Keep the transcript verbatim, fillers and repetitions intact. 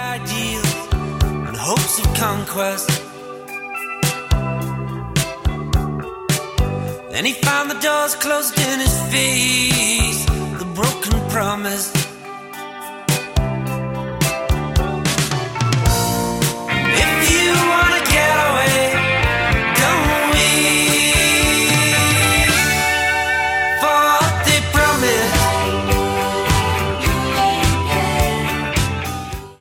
ideals and hopes of conquest. Then he found the doors closed in his face, the broken promise.